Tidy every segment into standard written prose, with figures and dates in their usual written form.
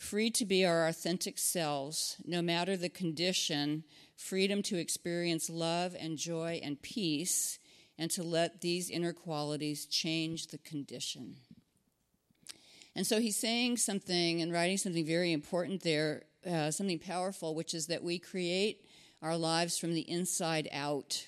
free to be our authentic selves, no matter the condition, freedom to experience love and joy and peace, and to let these inner qualities change the condition. And so he's saying something and writing something very important there, something powerful, which is that we create our lives from the inside out,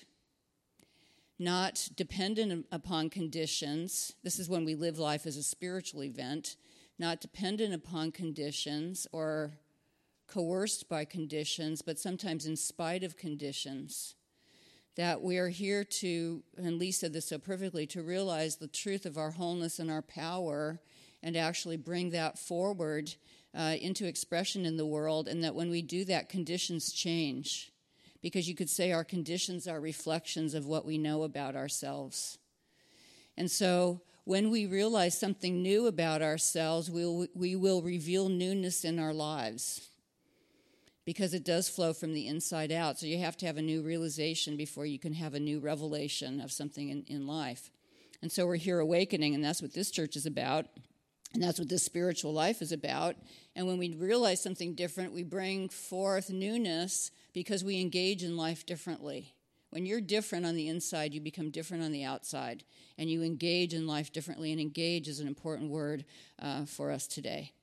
not dependent upon conditions. This is when we live life as a spiritual event, not dependent upon conditions or coerced by conditions, but sometimes in spite of conditions. That we are here to, and Lee said this so perfectly, to realize the truth of our wholeness and our power and actually bring that forward into expression in the world, and that when we do that, conditions change. Because you could say our conditions are reflections of what we know about ourselves. And so when we realize something new about ourselves, we will reveal newness in our lives. Because it does flow from the inside out. So you have to have a new realization before you can have a new revelation of something in life. And so we're here awakening, and that's what this church is about. And that's what this spiritual life is about. And when we realize something different, we bring forth newness because we engage in life differently. When you're different on the inside, you become different on the outside. And you engage in life differently, and engage is an important word for us today.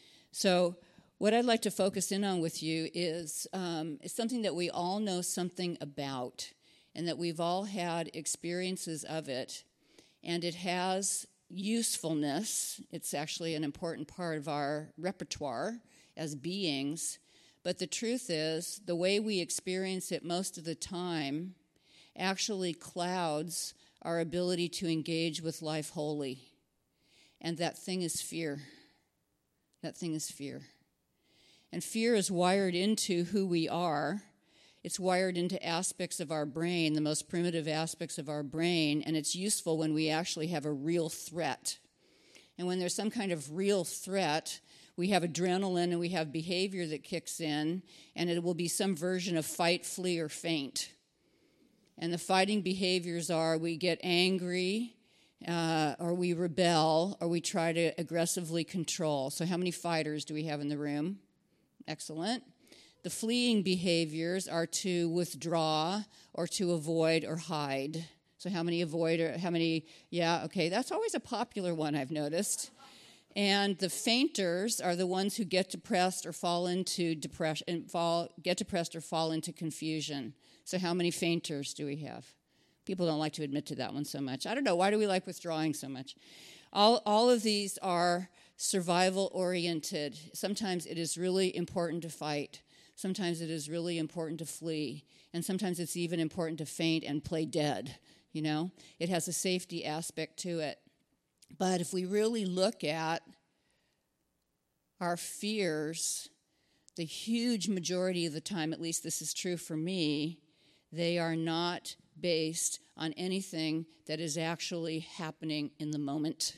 So what I'd like to focus in on with you is something that we all know something about, and that we've all had experiences of it, and it has usefulness. It's actually an important part of our repertoire as beings, but the truth is the way we experience it most of the time actually clouds our ability to engage with life wholly, and that thing is fear. That thing is fear. And fear is wired into who we are. It's wired into aspects of our brain, the most primitive aspects of our brain, and it's useful when we actually have a real threat. And when there's some kind of real threat, we have adrenaline and we have behavior that kicks in, and it will be some version of fight, flee, or faint. And the fighting behaviors are we get angry, or we rebel, or we try to aggressively control. So how many fighters do we have in the room? Excellent. The fleeing behaviors are to withdraw or to avoid or hide. So how many avoid or how many, yeah, okay, that's always a popular one I've noticed. And the fainters are the ones who get depressed or fall into depression, get depressed or fall into confusion. So how many fainters do we have? People don't like to admit to that one so much. I don't know, why do we like withdrawing so much? All of these are survival-oriented. Sometimes it is really important to fight. Sometimes it is really important to flee. And sometimes it's even important to faint and play dead, you know? It has a safety aspect to it. But if we really look at our fears, the huge majority of the time, at least this is true for me, they are not based on anything that is actually happening in the moment.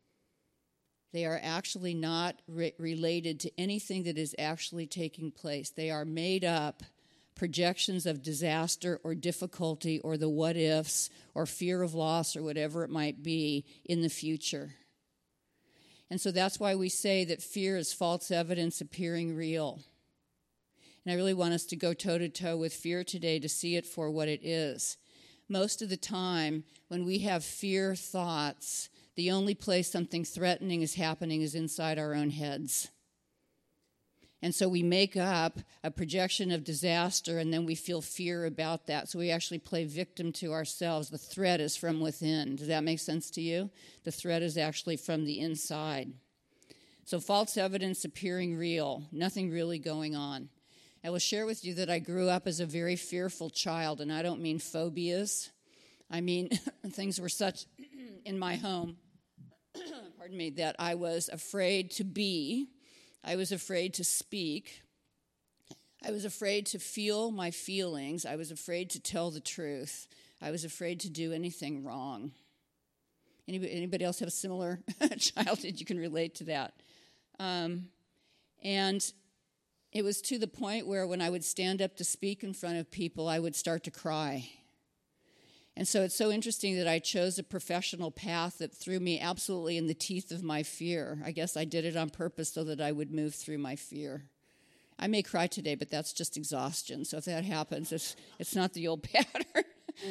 They are actually not related to anything that is actually taking place. They are made up projections of disaster or difficulty or the what-ifs or fear of loss or whatever it might be in the future. And so that's why we say that fear is false evidence appearing real. And I really want us to go toe-to-toe with fear today to see it for what it is. Most of the time, when we have fear thoughts, the only place something threatening is happening is inside our own heads. And so we make up a projection of disaster, and then we feel fear about that. So we actually play victim to ourselves. The threat is from within. Does that make sense to you? The threat is actually from the inside. So false evidence appearing real, nothing really going on. I will share with you that I grew up as a very fearful child, and I don't mean phobias. I mean things were such in my home, pardon me, that I was afraid to be. I was afraid to speak. I was afraid to feel my feelings. I was afraid to tell the truth. I was afraid to do anything wrong. Anybody else have a similar childhood? You can relate to that. And it was to the point where when I would stand up to speak in front of people, I would start to cry. And so it's so interesting that I chose a professional path that threw me absolutely in the teeth of my fear. I guess I did it on purpose so that I would move through my fear. I may cry today, but that's just exhaustion. So if that happens, it's not the old pattern.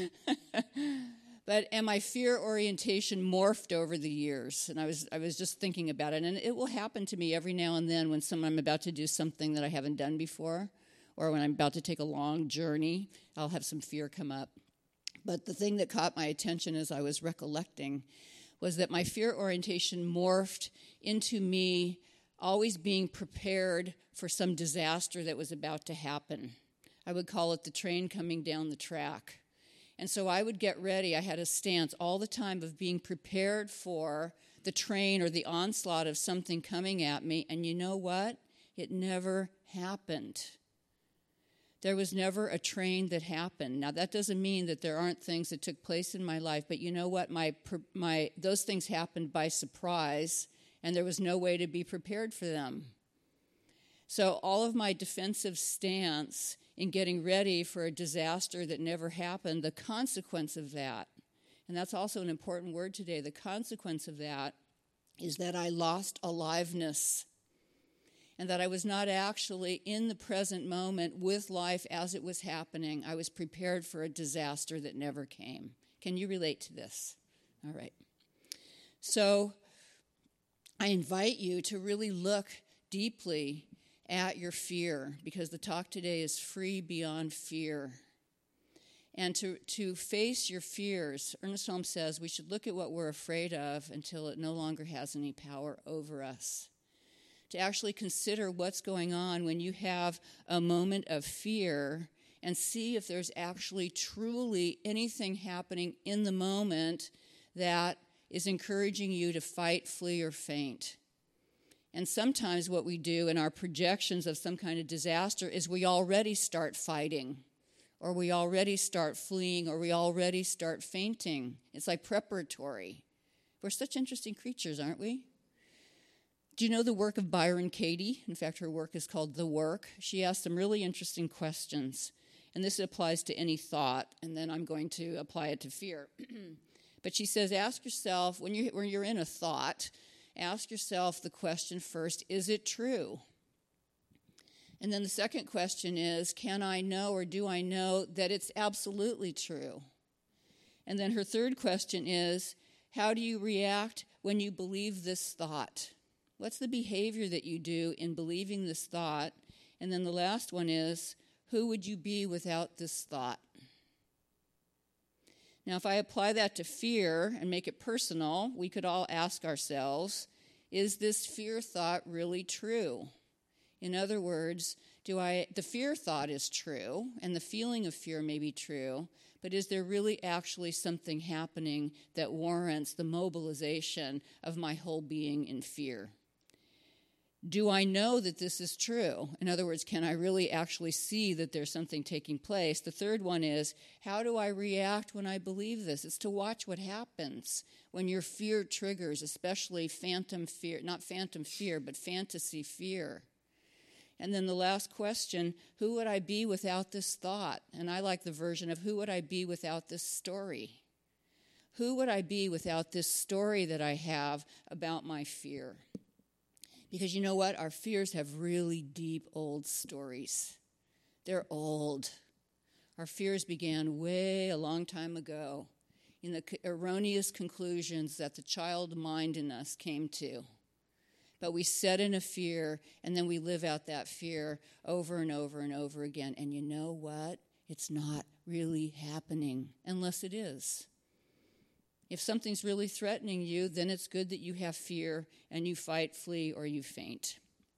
And my fear orientation morphed over the years. And I was just thinking about it. And it will happen to me every now and then when I'm about to do something that I haven't done before, or when I'm about to take a long journey, I'll have some fear come up. But the thing that caught my attention as I was recollecting was that my fear orientation morphed into me always being prepared for some disaster that was about to happen. I would call it the train coming down the track. And so I would get ready. I had a stance all the time of being prepared for the train or the onslaught of something coming at me. And you know what? It never happened. There was never a train that happened. Now, that doesn't mean that there aren't things that took place in my life, but you know what? Those things happened by surprise, and there was no way to be prepared for them. So all of my defensive stance in getting ready for a disaster that never happened, the consequence of that, and that's also an important word today, the consequence of that is that I lost aliveness, and that I was not actually in the present moment with life as it was happening. I was prepared for a disaster that never came. Can you relate to this? All right. So I invite you to really look deeply at your fear, because the talk today is free beyond fear. And to face your fears, Ernest Holmes says we should look at what we're afraid of until it no longer has any power over us. To actually consider what's going on when you have a moment of fear and see if there's actually truly anything happening in the moment that is encouraging you to fight, flee, or faint. And sometimes what we do in our projections of some kind of disaster is we already start fighting, or we already start fleeing, or we already start fainting. It's like preparatory. We're such interesting creatures, aren't we? Do you know the work of Byron Katie? In fact, her work is called The Work. She asked some really interesting questions, and this applies to any thought, and then I'm going to apply it to fear. But she says, ask yourself, when you're in a thought, ask yourself the question first, is it true? And then the second question is, can I know or do I know that it's absolutely true? And then her third question is, how do you react when you believe this thought? What's the behavior that you do in believing this thought? And then the last one is, who would you be without this thought? Now, if I apply that to fear and make it personal, we could all ask ourselves, is this fear thought really true? In other words, the fear thought is true, and the feeling of fear may be true, but is there really actually something happening that warrants the mobilization of my whole being in fear? Do I know that this is true? In other words, can I really actually see that there's something taking place? The third one is, how do I react when I believe this? It's to watch what happens when your fear triggers, especially phantom fear, not phantom fear, but fantasy fear. And then the last question, who would I be without this thought? And I like the version of, who would I be without this story? Who would I be without this story that I have about my fear? Because you know what? Our fears have really deep, old stories. They're old. Our fears began way a long time ago in the erroneous conclusions that the child mind in us came to. But we set in a fear, and then we live out that fear over and over and over again. And you know what? It's not really happening unless it is. If something's really threatening you, then it's good that you have fear and you fight, flee, or you faint.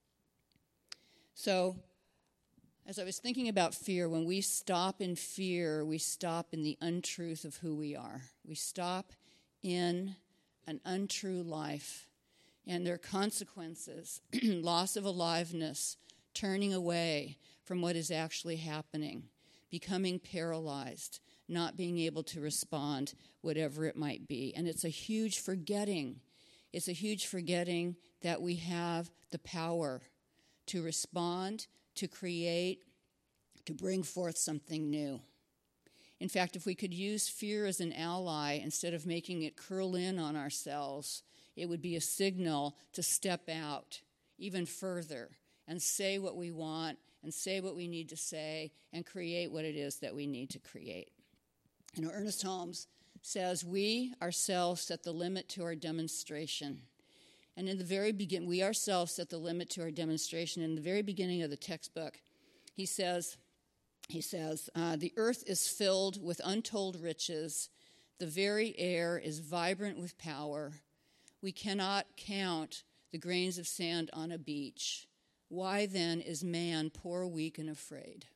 So, as I was thinking about fear, when we stop in fear, we stop in the untruth of who we are. We stop in an untrue life, and there are consequences, loss of aliveness, turning away from what is actually happening, becoming paralyzed, not being able to respond, whatever it might be. And it's a huge forgetting. It's a huge forgetting that we have the power to respond, to create, to bring forth something new. In fact, if we could use fear as an ally instead of making it curl in on ourselves, it would be a signal to step out even further and say what we want and say what we need to say and create what it is that we need to create. Ernest Holmes says, we ourselves set the limit to our demonstration. And in the very beginning, we ourselves set the limit to our demonstration. In the very beginning of the textbook, he says, the earth is filled with untold riches. The very air is vibrant with power. We cannot count the grains of sand on a beach. Why then is man poor, weak, and afraid?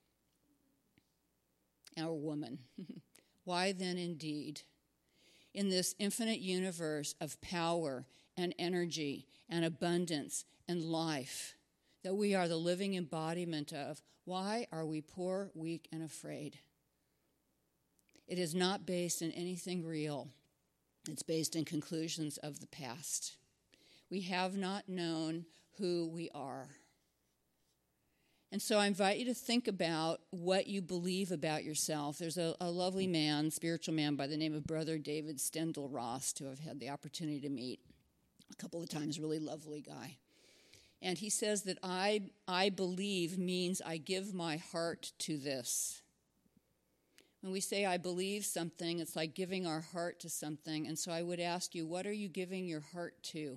Our woman. Why then indeed? In this infinite universe of power and energy and abundance and life that we are the living embodiment of, why are we poor, weak, and afraid? It is not based in anything real. It's based in conclusions of the past. We have not known who we are. And so I invite you to think about what you believe about yourself. There's a lovely man, spiritual man, by the name of Brother David Steindl-Rast, who I've had the opportunity to meet a couple of times, really lovely guy. And he says that I believe means I give my heart to this. When we say I believe something, it's like giving our heart to something. And so I would ask you, what are you giving your heart to?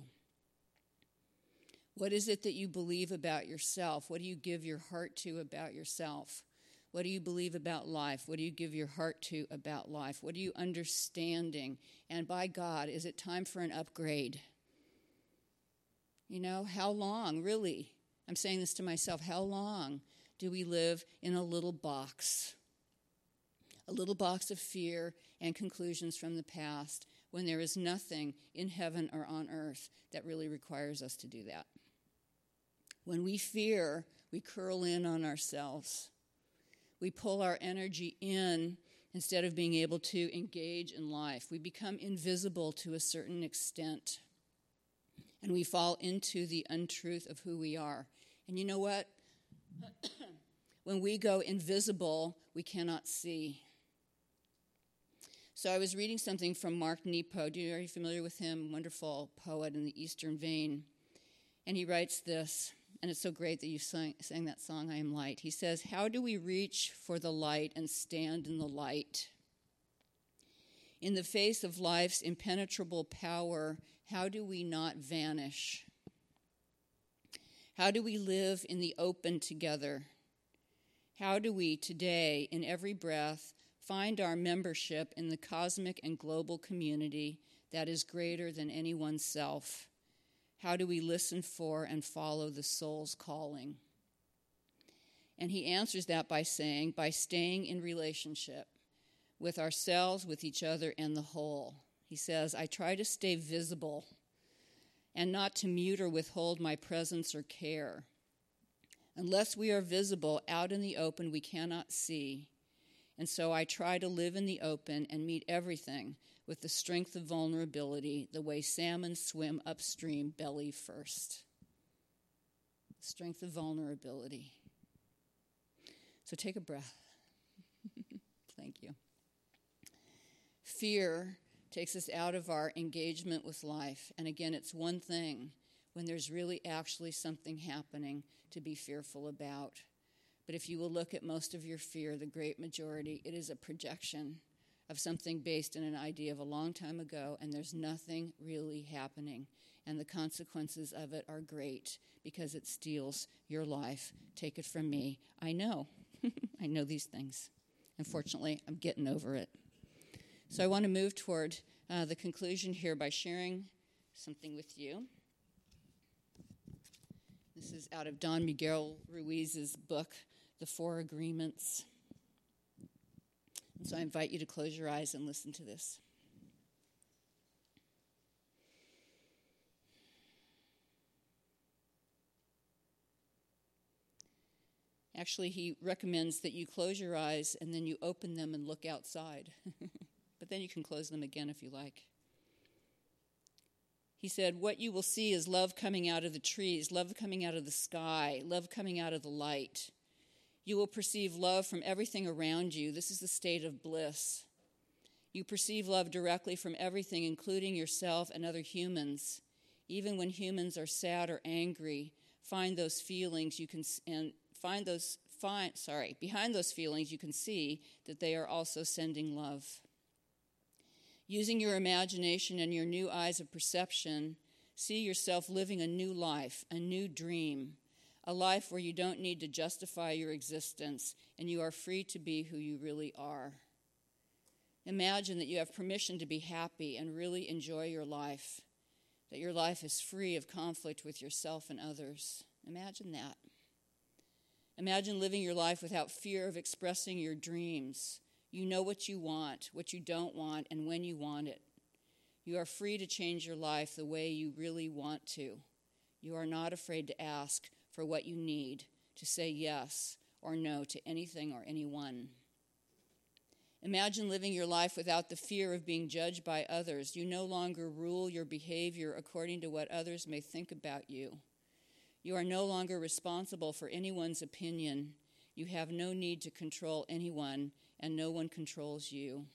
What is it that you believe about yourself? What do you give your heart to about yourself? What do you believe about life? What do you give your heart to about life? What are you understanding? And by God, is it time for an upgrade? You know, how long, really? I'm saying this to myself. How long do we live in a little box? A little box of fear and conclusions from the past when there is nothing in heaven or on earth that really requires us to do that. When we fear, we curl in on ourselves. We pull our energy in instead of being able to engage in life. We become invisible to a certain extent. And we fall into the untruth of who we are. And you know what? When we go invisible, we cannot see. So I was reading something from Mark Nepo. Are you familiar with him? Wonderful poet in the Eastern vein. And he writes this, and it's so great that you sang that song, I Am Light. He says, how do we reach for the light and stand in the light? In the face of life's impenetrable power, how do we not vanish? How do we live in the open together? How do we today, in every breath, find our membership in the cosmic and global community that is greater than anyone's self? How do we listen for and follow the soul's calling? And he answers that by saying, by staying in relationship with ourselves, with each other, and the whole. He says, I try to stay visible and not to mute or withhold my presence or care. Unless we are visible out in the open, we cannot see. And so I try to live in the open and meet everything with the strength of vulnerability, the way salmon swim upstream belly first. Strength of vulnerability. So take a breath. Thank you. Fear takes us out of our engagement with life. And again, it's one thing when there's really actually something happening to be fearful about. But if you will look at most of your fear, the great majority, it is a projection of something based in an idea of a long time ago, and there's nothing really happening. And the consequences of it are great because it steals your life. Take it from me. I know. I know these things. Unfortunately, I'm getting over it. So I want to move toward the conclusion here by sharing something with you. This is out of Don Miguel Ruiz's book, The Four Agreements. And so I invite you to close your eyes and listen to this. Actually, he recommends that you close your eyes and then you open them and look outside. But then you can close them again if you like. He said, what you will see is love coming out of the trees, love coming out of the sky, love coming out of the light. You will perceive love from everything around you. This is the state of bliss. You perceive love directly from everything, including yourself and other humans. Even when humans are sad or angry, behind those feelings you can see that they are also sending love. Using your imagination and your new eyes of perception, see yourself living a new life, a new dream, a life where you don't need to justify your existence and you are free to be who you really are. Imagine that you have permission to be happy and really enjoy your life, that your life is free of conflict with yourself and others. Imagine that. Imagine living your life without fear of expressing your dreams. You know what you want, what you don't want, and when you want it. You are free to change your life the way you really want to. You are not afraid to ask for what you need, to say yes or no to anything or anyone. Imagine living your life without the fear of being judged by others. You no longer rule your behavior according to what others may think about you. You are no longer responsible for anyone's opinion. You have no need to control anyone, and no one controls you.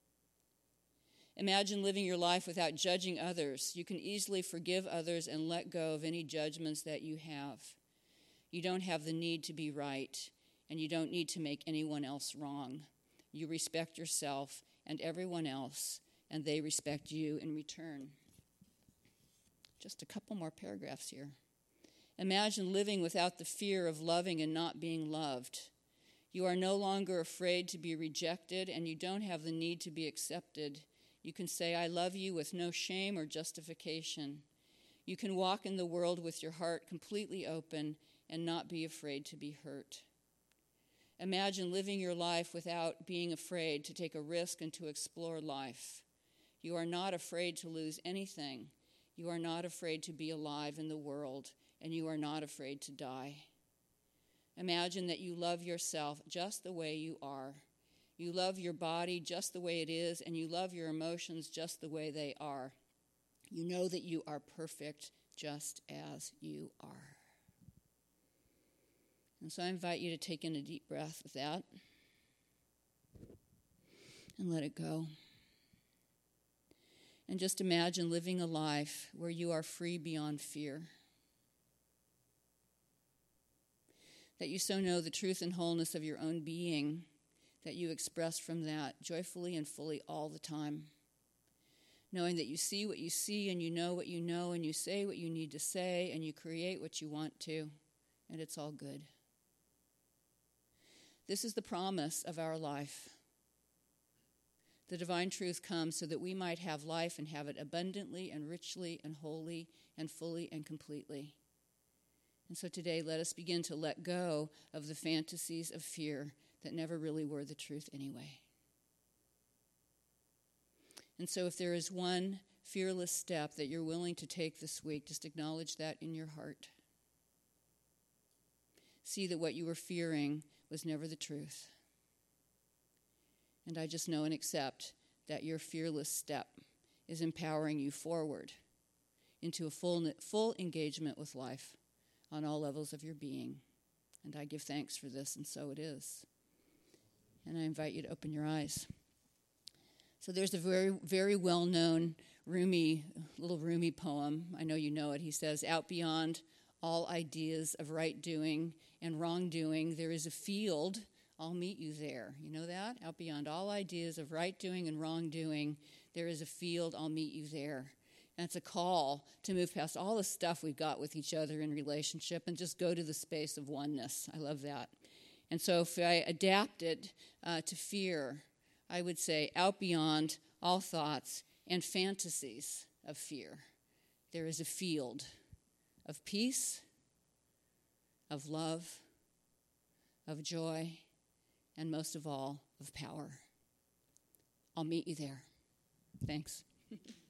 Imagine living your life without judging others. You can easily forgive others and let go of any judgments that you have. You don't have the need to be right, and you don't need to make anyone else wrong. You respect yourself and everyone else, and they respect you in return. Just a couple more paragraphs here. Imagine living without the fear of loving and not being loved. You are no longer afraid to be rejected, and you don't have the need to be accepted. You can say, I love you with no shame or justification. You can walk in the world with your heart completely open and not be afraid to be hurt. Imagine living your life without being afraid to take a risk and to explore life. You are not afraid to lose anything. You are not afraid to be alive in the world, and you are not afraid to die. Imagine that you love yourself just the way you are. You love your body just the way it is, and you love your emotions just the way they are. You know that you are perfect just as you are. And so I invite you to take in a deep breath with that and let it go. And just imagine living a life where you are free beyond fear. That you so know the truth and wholeness of your own being that you express from that joyfully and fully all the time. Knowing that you see what you see and you know what you know and you say what you need to say and you create what you want to, and it's all good. This is the promise of our life. The divine truth comes so that we might have life and have it abundantly and richly and wholly and fully and completely. And so today, let us begin to let go of the fantasies of fear that never really were the truth anyway. And so if there is one fearless step that you're willing to take this week, just acknowledge that in your heart. See that what you were fearing was never the truth. And I just know and accept that your fearless step is empowering you forward into a full engagement with life on all levels of your being. And I give thanks for this, and so it is. And I invite you to open your eyes. So there's a very, very well-known little Rumi poem. I know you know it. He says, out beyond all ideas of right doing and wrongdoing, there is a field. I'll meet you there. You know that? Out beyond all ideas of right doing and wrongdoing, there is a field. I'll meet you there. And it's a call to move past all the stuff we've got with each other in relationship and just go to the space of oneness. I love that. And so if I adapt it to fear, I would say out beyond all thoughts and fantasies of fear, there is a field of peace, of love, of joy, and most of all, of power. I'll meet you there. Thanks.